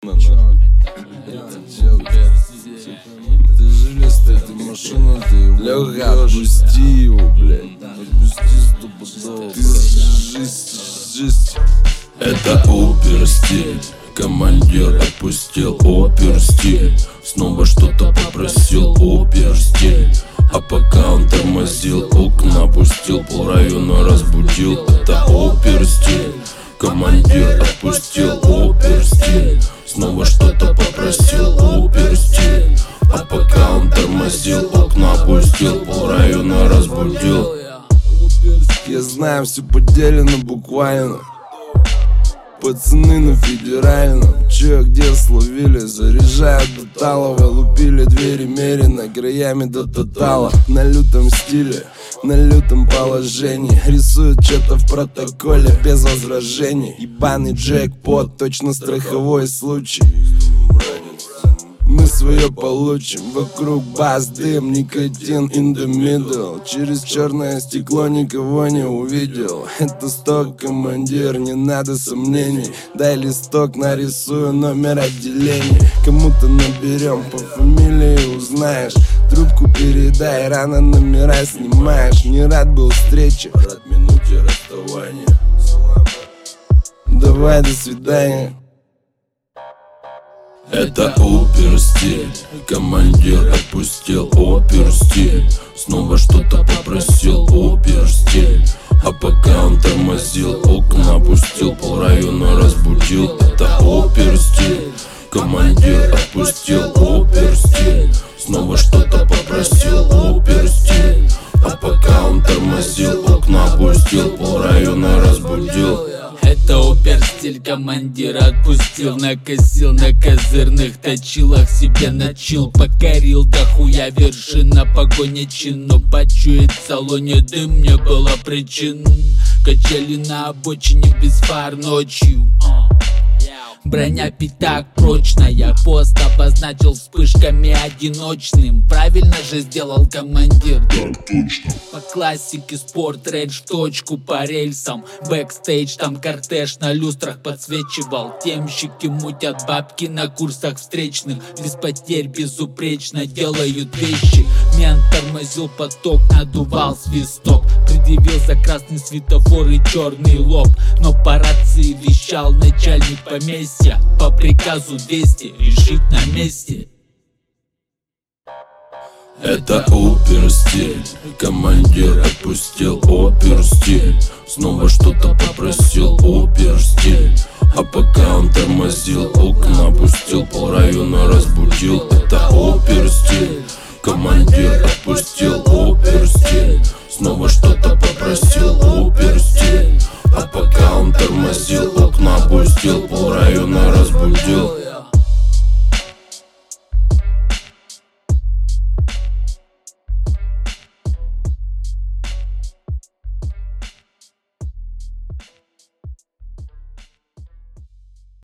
Ты железная, ты машина, ты его Лёха, отпусти его, блядь. Отпусти стопудово. Ты жесть. Это опер-стиль. Командир отпустил опер-стиль. Снова что-то попросил опер-стиль. А пока он тормозил, окна опустил, полрайона разбудил. Это опер-стиль. Командир отпустил опер-стиль. Снова что-то попросил опер-стиль. А пока он тормозил, окна опустил, полрайона разбудил. Я знаю, все поделено буквально. Пацаны на федеральном, чё, где словили? Заряжают до талого, лупили двери мерено краями до тотала. На лютом стиле, на лютом положении, рисуют что-то в протоколе без возражений. Ебаный джекпот, точно страховой случай. Мы свое получим, вокруг бас, дым, никотин in the middle. Через черное стекло никого не увидел. Это сток, командир, не надо сомнений. Дай листок, нарисую номер отделения. Кому-то наберем, по фамилии узнаешь. Трубку передай, рано номера снимаешь. Не рад был встрече, рад минуте расставания. Давай, до свидания. Это опер-стиль. Командир отпустил опер-стиль. Снова что-то попросил опер-стиль. А пока он тормозил, окна опустил, полрайона разбудил. Это опер-стиль. Командир отпустил опер-стиль. Снова что-то попросил опер-стиль. А пока он тормозил, окна опустил, полрайона разбудил. Это опер-стиль, командир отпустил. Накосил на козырных точилах, себе начил. Покорил до хуя вершина, погоня чину. Почуять в салоне дым, не было причин. Качели на обочине без фар ночью. Броня пятак прочная, пост обозначил вспышками одиночным. Правильно же сделал командир. Так точно. По классике спорт, рейдж в точку по рельсам. Бэкстейдж, там кортеж на люстрах подсвечивал. Темщики мутят бабки на курсах встречных. Без потерь безупречно делают вещи. Мент тормозил поток, надувал свисток. Предъявил за красный светофор и черный лоб. Но по рации вещал начальник поместья. По приказу 200 решить на месте. Это опер-стиль. Командир отпустил опер-стиль. Снова что-то попросил опер-стиль. А пока он тормозил, окна опустил, полрайона разбудил. Это опер-стиль. Командир отпустил опер-стиль. Снова что-то попросил опер-стиль. А пока он тормозил, окна опустил,